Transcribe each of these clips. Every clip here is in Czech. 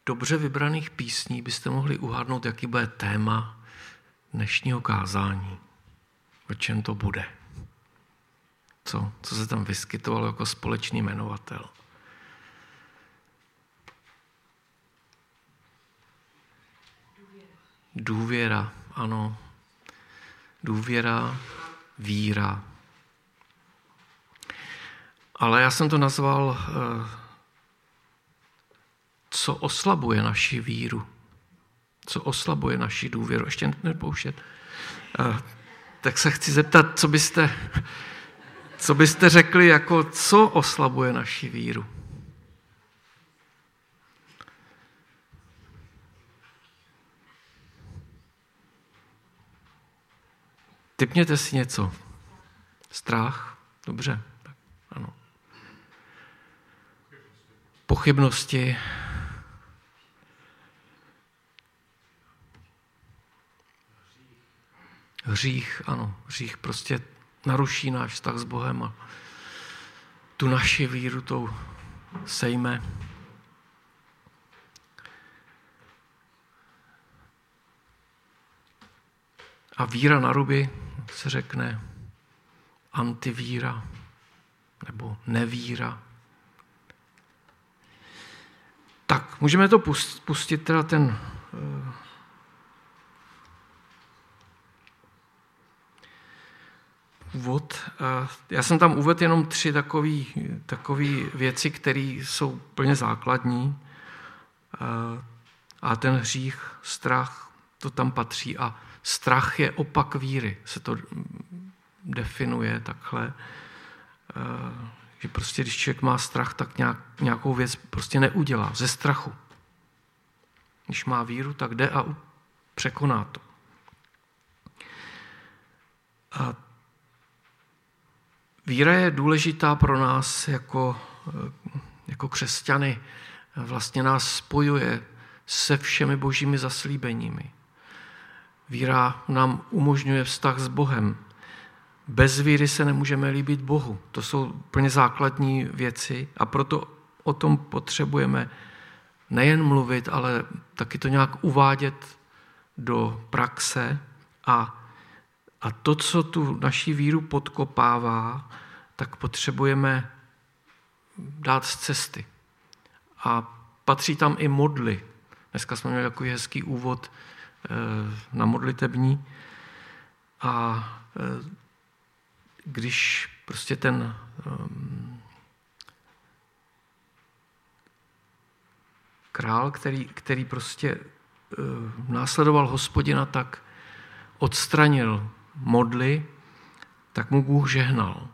dobře vybraných písní byste mohli uhádnout, jaký bude téma dnešního kázání. O čem to bude? Co se tam vyskytovalo jako společný jmenovatel? Důvěra, ano. Důvěra, víra. Ale já jsem to nazval, co oslabuje naši víru. Co oslabuje naši důvěru. Ještě nepouštět. Tak se chci zeptat, co byste řekli, jako co oslabuje naši víru. Tipněte si něco. Strach? Dobře. Tak, ano. Pochybnosti. Hřích, ano. Hřích prostě naruší náš vztah s Bohem a tu naši víru tou sejme. A víra na ruby se řekne antivíra nebo nevíra. Tak, můžeme to pustit teda ten úvod. Já jsem tam uvedl jenom 3 takové věci, které jsou úplně základní. A ten hřích, strach, to tam patří. A strach je opak víry, se to definuje takhle. Že prostě, když člověk má strach, tak nějakou věc prostě neudělá, ze strachu. Když má víru, tak jde a překoná to. A víra je důležitá pro nás jako křesťany. Vlastně nás spojuje se všemi božími zaslíbeními. Víra nám umožňuje vztah s Bohem. Bez víry se nemůžeme líbit Bohu. To jsou úplně základní věci a proto o tom potřebujeme nejen mluvit, ale taky to nějak uvádět do praxe a to, co tu naši víru podkopává, tak potřebujeme dát z cesty. A patří tam i modly. Dneska jsme měli takový hezký úvod na modlitební a když prostě ten král, který prostě následoval Hospodina, tak odstranil modly, tak mu Bůh žehnal.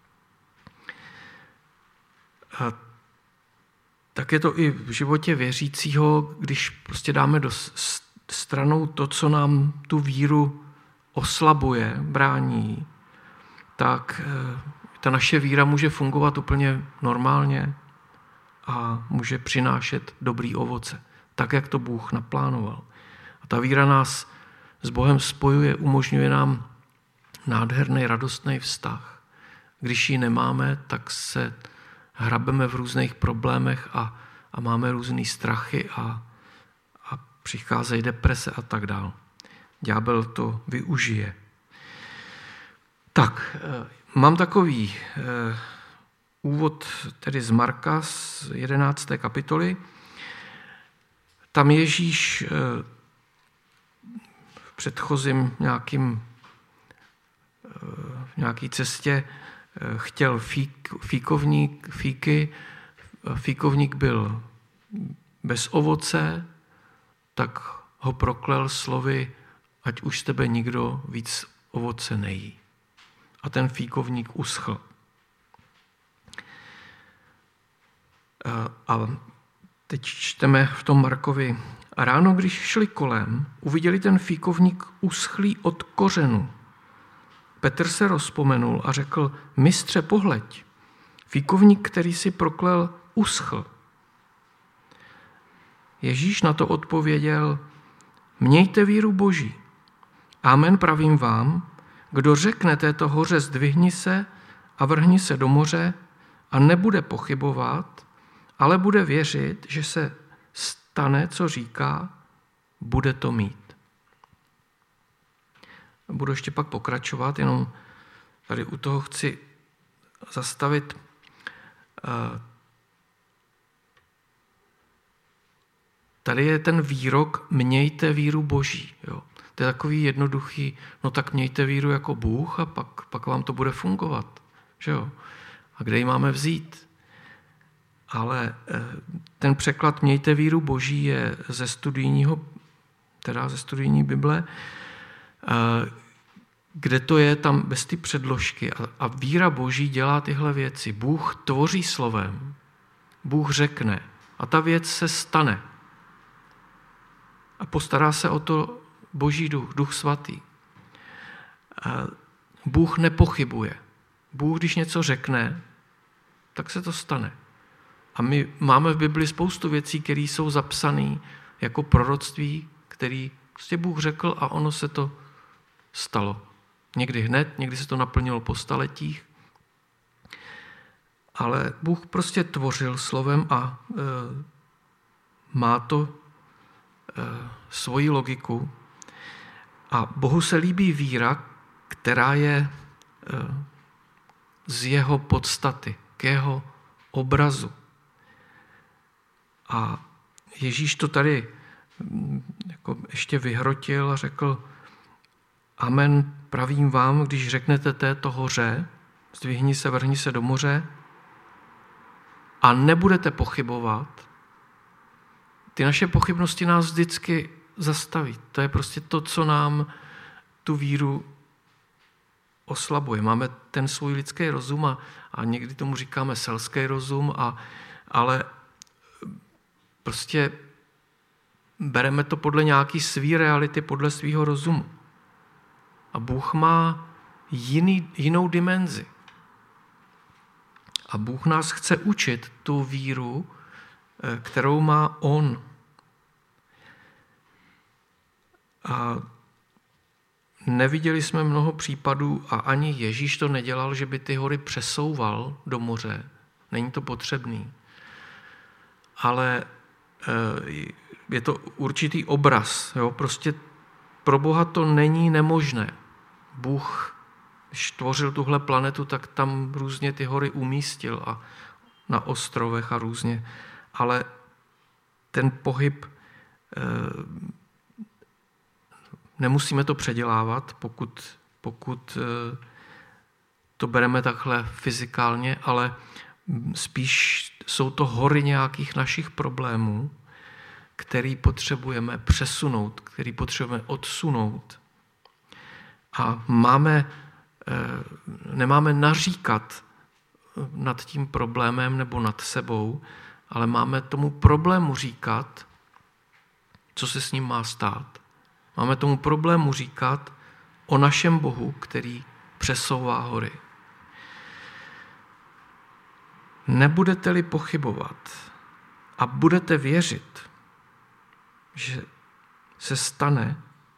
A tak je to i v životě věřícího, když prostě dáme do stranou to, co nám tu víru oslabuje, brání, tak ta naše víra může fungovat úplně normálně a může přinášet dobrý ovoce, tak, jak to Bůh naplánoval. A ta víra nás s Bohem spojuje, umožňuje nám nádherný, radostný vztah. Když ji nemáme, tak se hrabeme v různých problémech a máme různý strachy a přicházejí deprese a tak dál. Ďábel to využije. Tak, mám takový úvod tedy z Marka z 11. kapitoly. Tam Ježíš v předchozím nějaký cestě chtěl fíkovník byl bez ovoce, tak ho proklel slovy, ať už z tebe nikdo víc ovoce nejí. A ten fíkovník uschl. A teď čteme v tom Markovi. A ráno, když šli kolem, uviděli ten fíkovník uschlý od kořenu. Petr se rozpomenul a řekl, mistře, pohleď, fíkovník, který si proklel, uschl. Ježíš na to odpověděl, mějte víru Boží. Amen, pravím vám, kdo řekne této hoře zdvihni se a vrhni se do moře a nebude pochybovat, ale bude věřit, že se stane, co říká, bude to mít. Budu ještě pak pokračovat, jenom tady u toho chci zastavit tady je ten výrok mějte víru Boží. Jo. To je takový jednoduchý, no tak mějte víru jako Bůh a pak vám to bude fungovat. Že jo? A kde ji máme vzít? Ale ten překlad mějte víru Boží je ze studijní Bible, kde to je tam bez ty předložky. A víra Boží dělá tyhle věci. Bůh tvoří slovem, Bůh řekne a ta věc se stane. A postará se o to Boží duch, Duch svatý. Bůh nepochybuje. Bůh, když něco řekne, tak se to stane. A my máme v Bibli spoustu věcí, které jsou zapsané jako proroctví, který prostě Bůh řekl a ono se to stalo. Někdy hned, někdy se to naplnilo po staletích. Ale Bůh prostě tvořil slovem a má to svoji logiku. A Bohu se líbí víra, která je z jeho podstaty, k jeho obrazu. A Ježíš to tady jako ještě vyhrotil a řekl: Amen, pravím vám, když řeknete této hoře, zdvihni se, vrhni se do moře a nebudete pochybovat, ty naše pochybnosti nás vždycky zastaví. To je prostě to, co nám tu víru oslabuje. Máme ten svůj lidský rozum a někdy tomu říkáme selský rozum, ale prostě bereme to podle nějaký svý reality, podle svýho rozumu. A Bůh má jinou dimenzi. A Bůh nás chce učit tu víru, kterou má on. A neviděli jsme mnoho případů a ani Ježíš to nedělal, že by ty hory přesouval do moře. Není to potřebný. Ale je to určitý obraz. Jo? Prostě pro Boha to není nemožné. Bůh, když tvořil tuhle planetu, tak tam různě ty hory umístil a na ostrovech a různě. Ale ten pohyb, nemusíme to předělávat, pokud to bereme takhle fyzikálně, ale spíš jsou to hory nějakých našich problémů, který potřebujeme přesunout, který potřebujeme odsunout. A nemáme naříkat nad tím problémem nebo nad sebou, ale máme tomu problému říkat, co se s ním má stát. Máme tomu problému říkat o našem Bohu, který přesouvá hory. Nebudete-li pochybovat a budete věřit, že se stane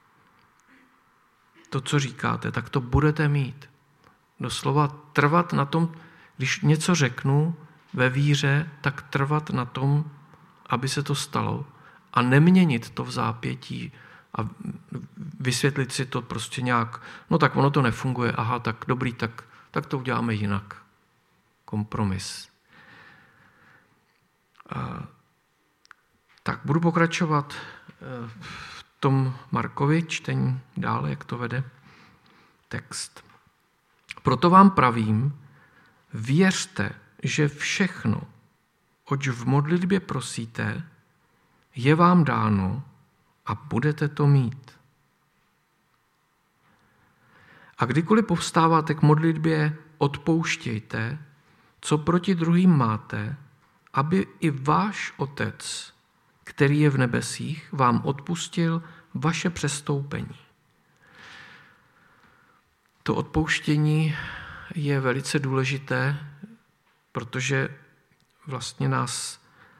to, co říkáte, tak to budete mít. Doslova trvat na tom, když něco řeknu ve víře, tak trvat na tom, aby se to stalo a neměnit to v zápětí a vysvětlit si to prostě nějak, no tak ono to nefunguje, aha, tak dobrý, tak to uděláme jinak. Kompromis. Tak budu pokračovat v tom Markovi, čtení dále, jak to vede text. Proto vám pravím, věřte, že všechno, oč v modlitbě prosíte, je vám dáno a budete to mít. A kdykoliv povstáváte k modlitbě, odpouštějte, co proti druhým máte, aby i váš Otec, který je v nebesích, vám odpustil vaše přestoupení. To odpouštění je velice důležité, protože vlastně nás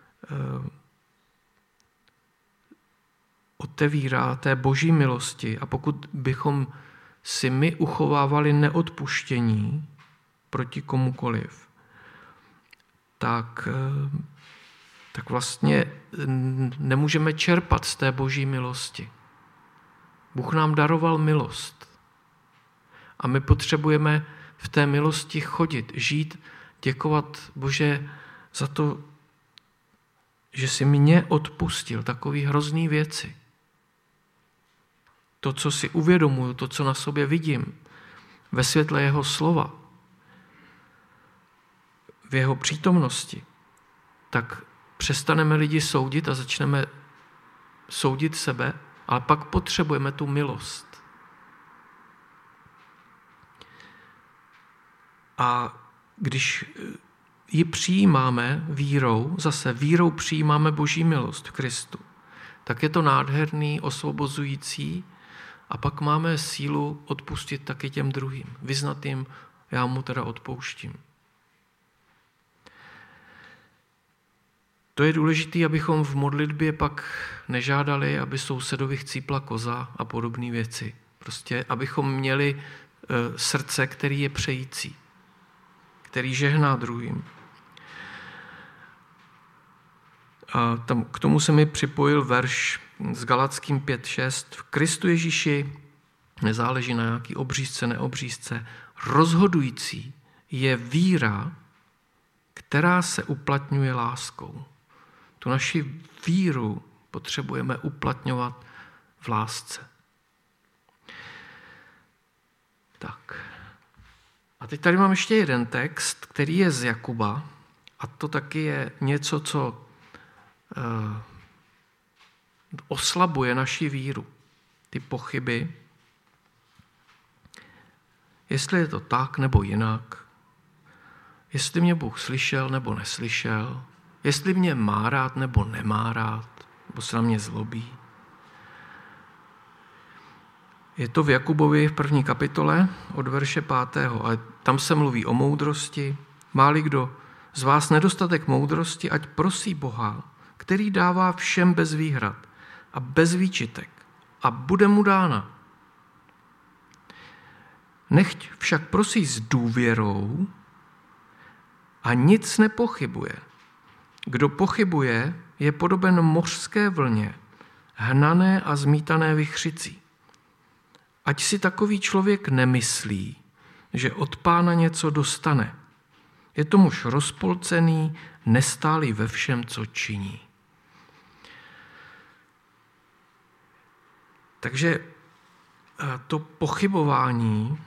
otevírá té boží milosti a pokud bychom si my uchovávali neodpuštění proti komukoliv, tak tak vlastně nemůžeme čerpat z té boží milosti. Bůh nám daroval milost. A my potřebujeme v té milosti chodit, žít, děkovat Bože za to, že jsi mě odpustil takový hrozný věci. To, co si uvědomuju, to, co na sobě vidím, ve světle jeho slova, v jeho přítomnosti, tak přestaneme lidi soudit a začneme soudit sebe, ale pak potřebujeme tu milost. A když ji přijímáme vírou, zase vírou přijímáme boží milost v Kristu, tak je to nádherný, osvobozující a pak máme sílu odpustit taky těm druhým. Vyznat jim, já mu teda odpouštím. To je důležité, abychom v modlitbě pak nežádali, aby sousedovi chcípla koza a podobné věci. Prostě, abychom měli srdce, který je přející, který žehná druhým. A k tomu se mi připojil verš s Galackým 5.6. V Kristu Ježíši nezáleží na nějaký obřízce, neobřízce. Rozhodující je víra, která se uplatňuje láskou. Tu naši víru potřebujeme uplatňovat v lásce. Tak. A teď tady mám ještě jeden text, který je z Jakuba, a to taky je něco, co oslabuje naši víru. Ty pochyby, jestli je to tak nebo jinak, jestli mě Bůh slyšel nebo neslyšel, jestli mě má rád nebo nemá rád, nebo se na mě zlobí. Je to v Jakubovi v 1. kapitole od verše 5. A tam se mluví o moudrosti. Má-li kdo z vás nedostatek moudrosti, ať prosí Boha, který dává všem bez výhrad a bez výčitek a bude mu dána. Nechť však prosí s důvěrou a nic nepochybuje. Kdo pochybuje, je podoben mořské vlně, hnané a zmítané vichřicí. Ať si takový člověk nemyslí, že od Pána něco dostane. Je to muž rozpolcený, nestálý ve všem, co činí. Takže to pochybování,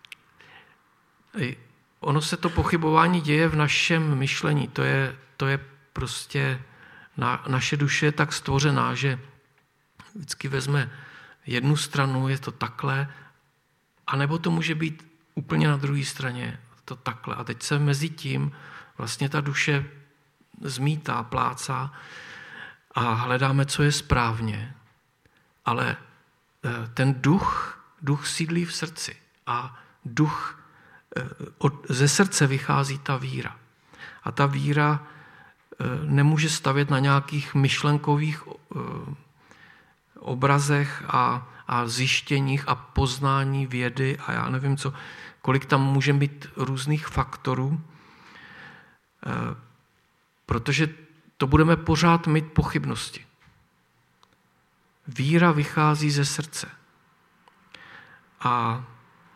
ono se to pochybování děje v našem myšlení. To je prostě, naše duše je tak stvořená, že vždycky vezme jednu stranu, je to takhle, anebo to může být úplně na druhé straně, to takhle. A teď se mezi tím vlastně ta duše zmítá, plácá a hledáme, co je správně. Ale ten duch sídlí v srdci a ze srdce vychází ta víra. A ta víra nemůže stavět na nějakých myšlenkových obrazech a zjištěních a poznání vědy a já nevím co, kolik tam může být různých faktorů, protože to budeme pořád mít pochybnosti. Víra vychází ze srdce. A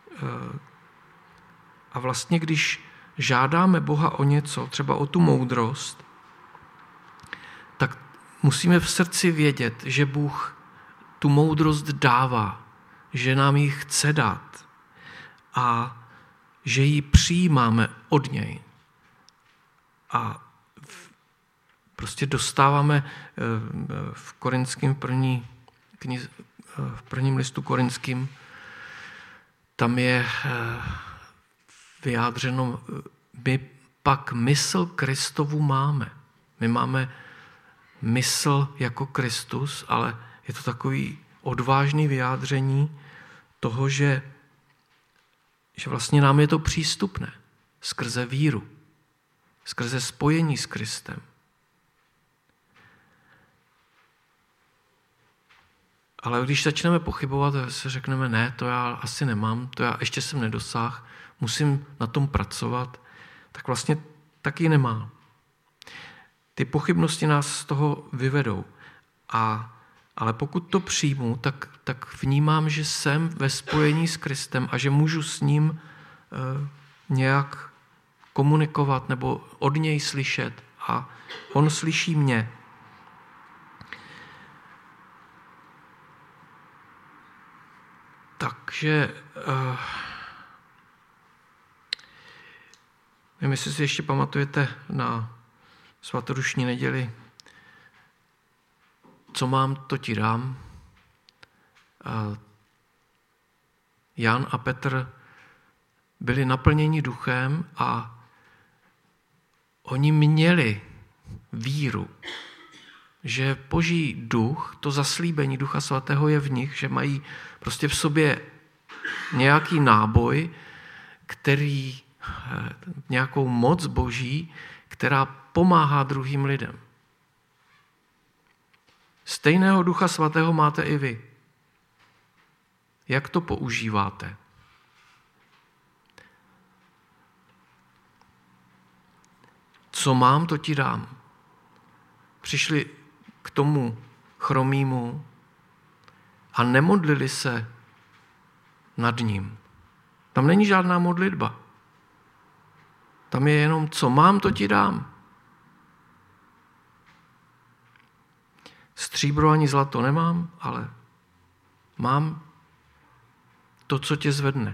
vlastně, když žádáme Boha o něco, třeba o tu moudrost, tak musíme v srdci vědět, že Bůh tu moudrost dává, že nám ji chce dát a že ji přijímáme od něj. A prostě dostáváme v Korinském v prvním listu Korinským, tam je vyjádřeno, my pak mysl Kristovu máme. My máme mysl jako Kristus, ale je to takový odvážný vyjádření toho, že vlastně nám je to přístupné skrze víru, skrze spojení s Kristem. Ale když začneme pochybovat, se řekneme, ne, to já asi nemám, to já ještě jsem nedosáhl, musím na tom pracovat, tak vlastně taky nemá. Ty pochybnosti nás z toho vyvedou. Ale pokud to přijmu, tak vnímám, že jsem ve spojení s Kristem a že můžu s ním nějak komunikovat nebo od něj slyšet a on slyší mě. Takže nevím, jestli si ještě pamatujete na svatodušní neděli, co mám, to ti dám. Jan a Petr byli naplněni duchem a oni měli víru, že Boží duch, to zaslíbení Ducha Svatého je v nich, že mají prostě v sobě nějaký náboj, který, nějakou moc Boží, která pomáhá druhým lidem. Stejného Ducha Svatého máte i vy. Jak to používáte? Co mám, to ti dám. Přišli k tomu chromýmu a nemodlili se nad ním. Tam není žádná modlitba. Tam je jenom, co mám, to ti dám. Stříbro ani zlato nemám, ale mám to, co tě zvedne.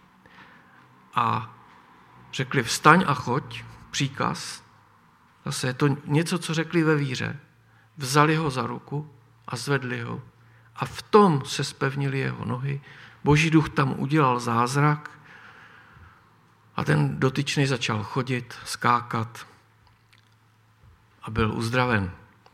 A řekli, vstaň a choď, příkaz. Zase je to něco, co řekli ve víře. Vzali ho za ruku a zvedli ho. A v tom se zpevnili jeho nohy. Boží duch tam udělal zázrak a ten dotyčný začal chodit, skákat a byl uzdraven.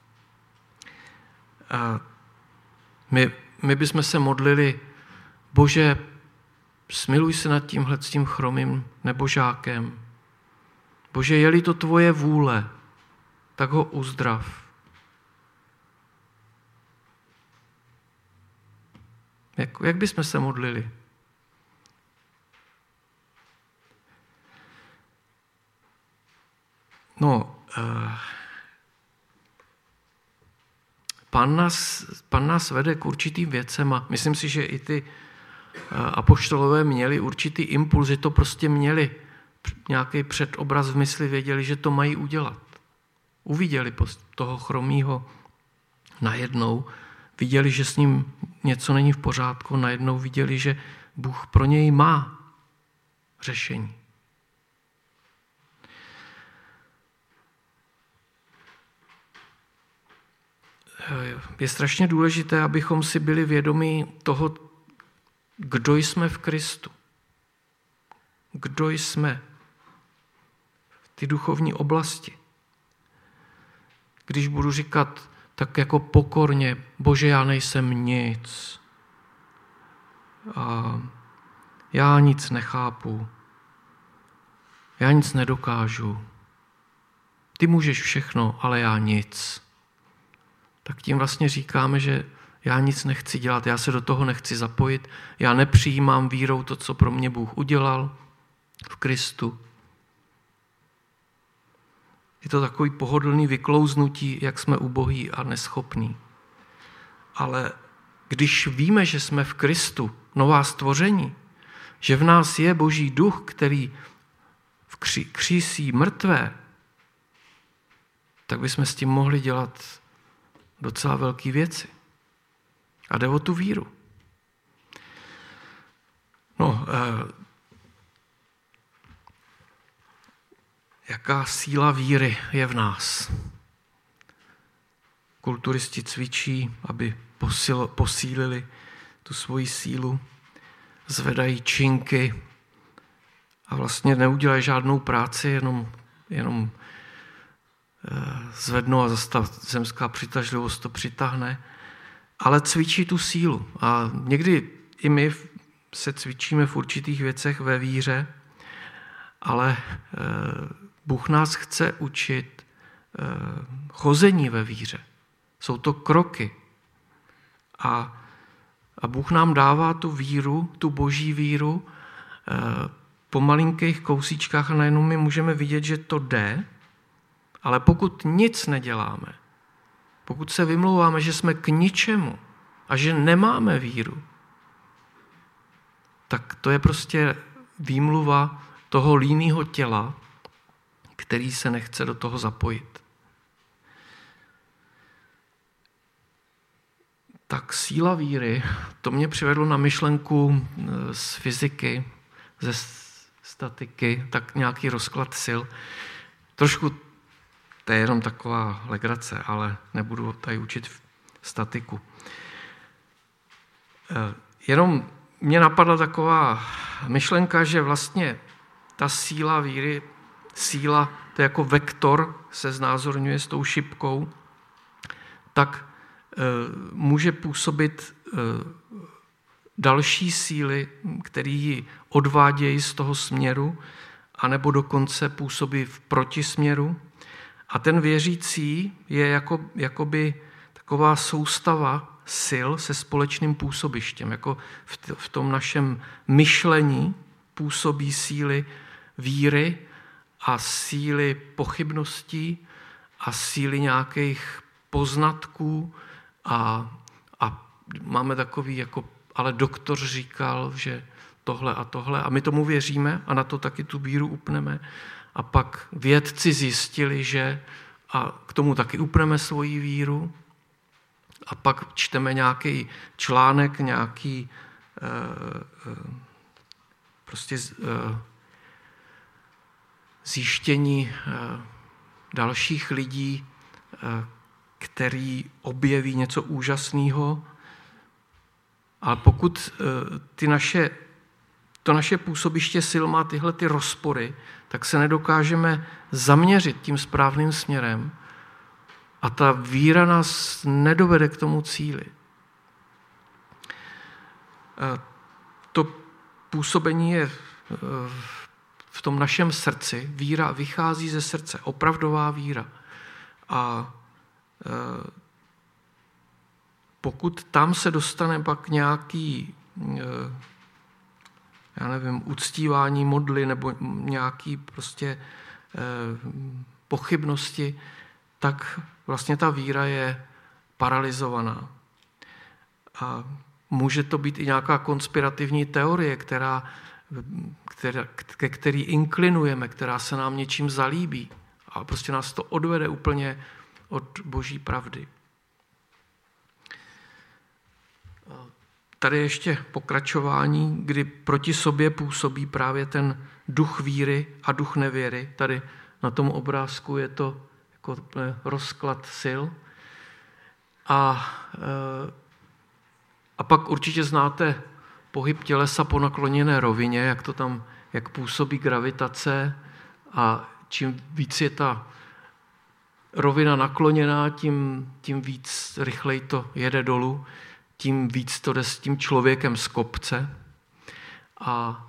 A my bychom se modlili, Bože, smiluj se nad tím chromým nebožákem. Bože, je-li to tvoje vůle, tak ho uzdrav. Jak bychom se modlili? Pán nás vede k určitým věcem a myslím si, že i ty apoštolové měli určitý impuls, že to prostě měli nějaký předobraz v mysli, věděli, že to mají udělat. Uviděli toho chromýho najednou, viděli, že s ním něco není v pořádku, najednou viděli, že Bůh pro něj má řešení. Je strašně důležité, abychom si byli vědomí toho, kdo jsme v Kristu. Kdo jsme v té duchovní oblasti. Když budu říkat tak jako pokorně, Bože, já nejsem nic. A já nic nechápu. Já nic nedokážu. Ty můžeš všechno, ale já nic. Tak tím vlastně říkáme, že já nic nechci dělat, já se do toho nechci zapojit, já nepřijímám vírou to, co pro mě Bůh udělal v Kristu. Je to takový pohodlný vyklouznutí, jak jsme ubohý a neschopní. Ale když víme, že jsme v Kristu, nová stvoření, že v nás je Boží duch, který křísí mrtvé, tak bychom s tím mohli dělat docela velké věci. A jde o tu víru. Jaká síla víry je v nás? Kulturisti cvičí, aby posílili tu svoji sílu, zvedají činky a vlastně neudělají žádnou práci, jenom zvednou a zase zemská přitažlivost to přitáhne, ale cvičí tu sílu. A někdy i my se cvičíme v určitých věcech ve víře, ale Bůh nás chce učit chození ve víře. Jsou to kroky. A Bůh nám dává tu víru, tu boží víru po malinkých kousíčkách a najednou my můžeme vidět, že to jde Ale pokud nic neděláme, pokud se vymlouváme, že jsme k ničemu a že nemáme víru, tak to je prostě výmluva toho línného těla, který se nechce do toho zapojit. Tak síla víry, to mě přivedlo na myšlenku z fyziky, ze statiky, tak nějaký rozklad sil. Trošku, to je jenom taková legrace, ale nebudu tady učit statiku. Jenom mě napadla taková myšlenka, že vlastně ta síla víry, síla, to je jako vektor, se znázorňuje s tou šipkou, tak může působit další síly, které ji odvádějí z toho směru, anebo dokonce působí v protisměru. A ten věřící je jakoby taková soustava sil se společným působištěm. Jako v tom našem myšlení působí síly víry a síly pochybností a síly nějakých poznatků a máme takový, jako, ale doktor říkal, že tohle a tohle a my tomu věříme a na to taky tu víru upneme. A pak vědci zjistili, že a k tomu taky upneme svoji víru. A pak čteme nějaký článek, nějaký zjištění dalších lidí, který objeví něco úžasného. Ale pokud to naše působiště sil má tyhle ty rozpory, tak se nedokážeme zaměřit tím správným směrem a ta víra nás nedovede k tomu cíli. To působení je v tom našem srdci. Víra vychází ze srdce, opravdová víra. A pokud tam se dostane pak nějaký, uctívání modly nebo nějaký prostě pochybnosti, tak vlastně ta víra je paralyzovaná. A může to být i nějaká konspirativní teorie, ke který inklinujeme, která se nám něčím zalíbí. A prostě nás to odvede úplně od boží pravdy. Tady ještě pokračování, kdy proti sobě působí právě ten duch víry a duch nevěry. Tady na tom obrázku je to jako rozklad sil. A pak určitě znáte pohyb tělesa po nakloněné rovině, jak působí gravitace a čím víc je ta rovina nakloněná, tím víc rychleji to jede dolů, tím víc to jde s tím člověkem z kopce. A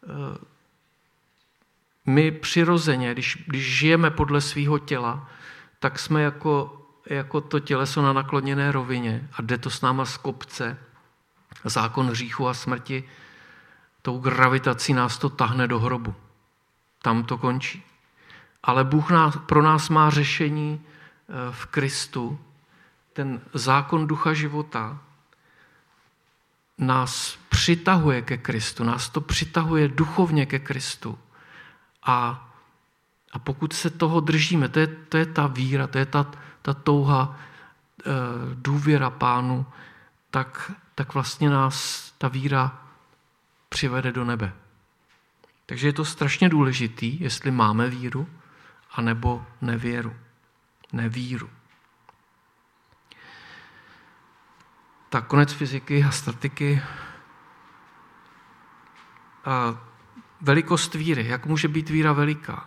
my přirozeně, když žijeme podle svého těla, tak jsme jako to těleso na nakloněné rovině a jde to s náma z kopce. Zákon hříchu a smrti, tou gravitací nás to tahne do hrobu. Tam to končí. Ale Bůh pro nás má řešení v Kristu. Ten zákon ducha života nás přitahuje ke Kristu, nás to přitahuje duchovně ke Kristu. A pokud se toho držíme, to je ta víra, to je ta touha, důvěra Pánu, tak vlastně nás ta víra přivede do nebe. Takže je to strašně důležitý, jestli máme víru, anebo nevíru. Tak konec fyziky a statiky. Velikost víry. Jak může být víra veliká?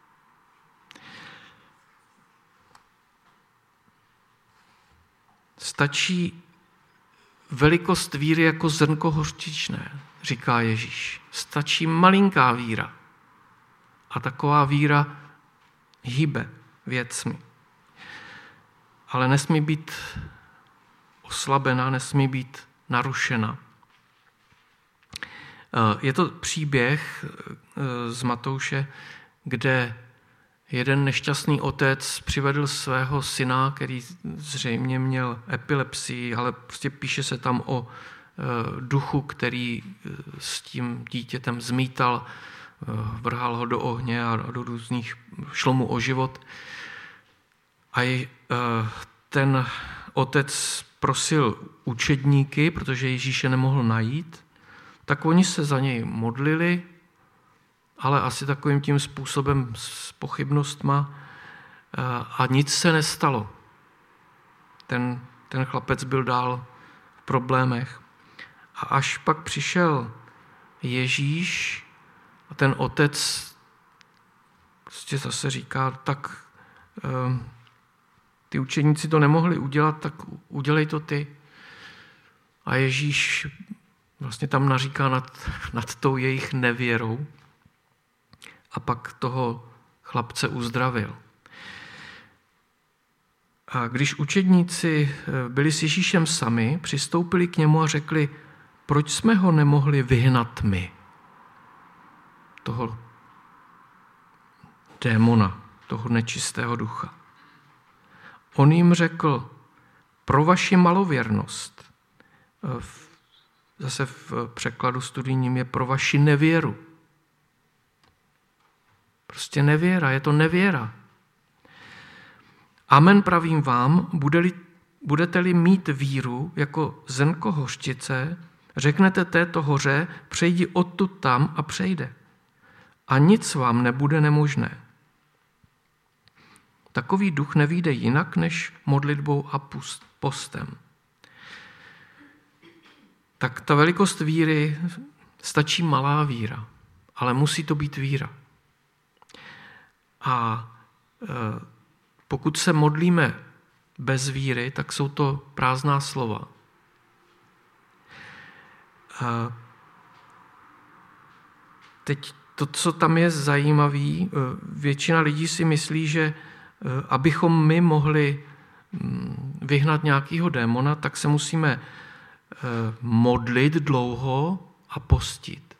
Stačí velikost víry jako zrnko hořčičné, říká Ježíš. Stačí malinká víra. A taková víra hýbe věcmi. Ale nesmí být oslabena, nesmí být narušena. Je to příběh z Matouše, kde Jeden nešťastný otec přivedl svého syna, který zřejmě měl epilepsii, ale prostě píše se tam o duchu, který s tím dítětem zmítal, vrhal ho do ohně a do různých, šlo mu o život. A ten otec prosil učedníky, protože Ježíše nemohl najít, tak oni se za něj modlili, ale asi takovým tím způsobem s pochybnostma a nic se nestalo. Ten chlapec byl dál v problémech. A až pak přišel Ježíš a ten otec prostě zase říká, tak ty učeníci to nemohli udělat, tak udělej to ty. A Ježíš vlastně tam naříká nad tou jejich nevěrou a pak toho chlapce uzdravil. A když učedníci byli s Ježíšem sami, přistoupili k němu a řekli, proč jsme ho nemohli vyhnat my? Toho démona, toho nečistého ducha. On jim řekl, pro vaši malověrnost, zase v překladu studijním je pro vaši nevěru. Prostě nevěra, je to nevěra. Amen pravím vám, budete-li mít víru jako zrnko hořčice, řeknete této hoře, přejdi odtud tam a přejde. A nic vám nebude nemožné. Takový duch nevyjde jinak než modlitbou a postem. Tak ta velikost víry, stačí malá víra, ale musí to být víra. A pokud se modlíme bez víry, tak jsou to prázdná slova. Teď to, co tam je zajímavé, většina lidí si myslí, že abychom my mohli vyhnat nějakého démona, tak se musíme modlit dlouho a postit.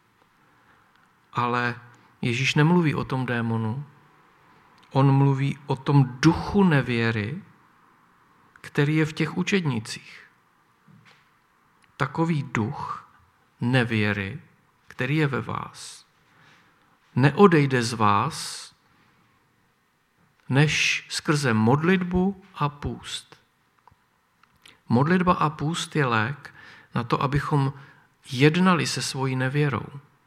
Ale Ježíš nemluví o tom démonu. On mluví o tom duchu nevěry, který je v těch učednících. Takový duch nevěry, který je ve vás, neodejde z vás, než skrze modlitbu a půst. Modlitba a půst je lék na to, abychom jednali se svojí nevěrou.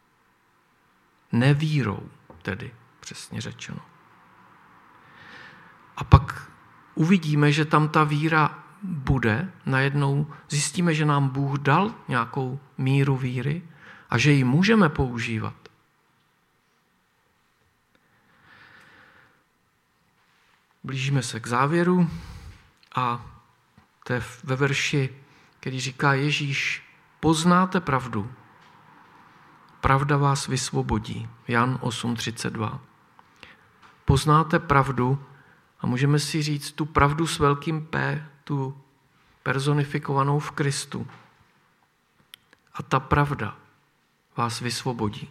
Nevírou tedy, přesně řečeno. A pak uvidíme, že tam ta víra bude, najednou zjistíme, že nám Bůh dal nějakou míru víry a že ji můžeme používat. Blížíme se k závěru a to je ve verši, který říká Ježíš, poznáte pravdu, pravda vás vysvobodí. Jan 8:32. Poznáte pravdu a můžeme si říct tu pravdu s velkým P, tu personifikovanou v Kristu. A ta pravda vás vysvobodí.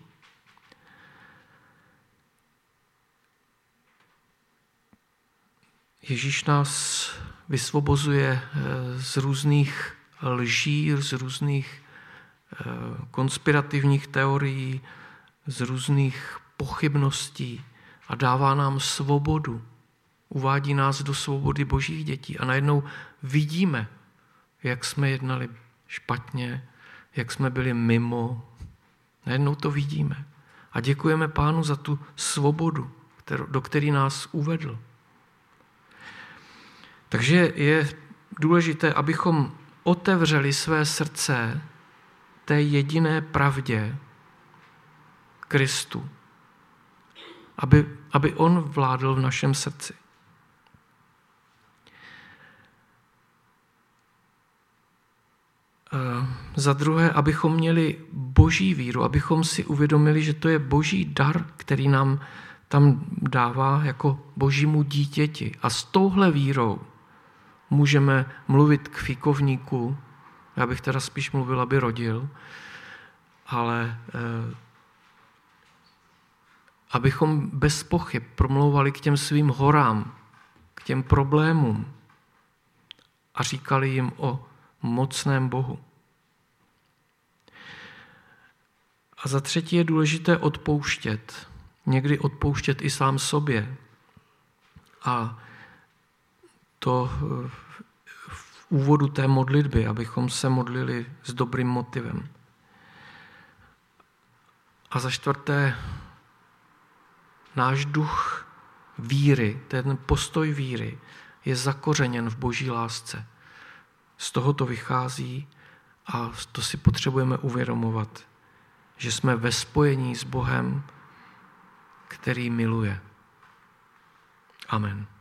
Ježíš nás vysvobozuje z různých lží, z různých konspirativních teorií, z různých pochybností a dává nám svobodu. Uvádí nás do svobody Božích dětí a najednou vidíme, jak jsme jednali špatně, jak jsme byli mimo. Najednou to vidíme. A děkujeme Pánu za tu svobodu, do které nás uvedl. Takže je důležité, abychom otevřeli své srdce té jediné pravdě Kristu. Aby on vládl v našem srdci. Za druhé, abychom měli boží víru, abychom si uvědomili, že to je boží dar, který nám tam dává jako božímu dítěti. A s touhle vírou můžeme mluvit k fikovníku, já bych teda spíš mluvil, aby rodil, abychom bez pochyb promlouvali k těm svým horám, k těm problémům a říkali jim o mocném Bohu. A za třetí je důležité odpouštět. Někdy odpouštět i sám sobě. A to v úvodu té modlitby, abychom se modlili s dobrým motivem. A za čtvrté, náš duch víry, ten postoj víry, je zakořeněn v Boží lásce. Z toho to vychází a to si potřebujeme uvědomovat, že jsme ve spojení s Bohem, který miluje. Amen.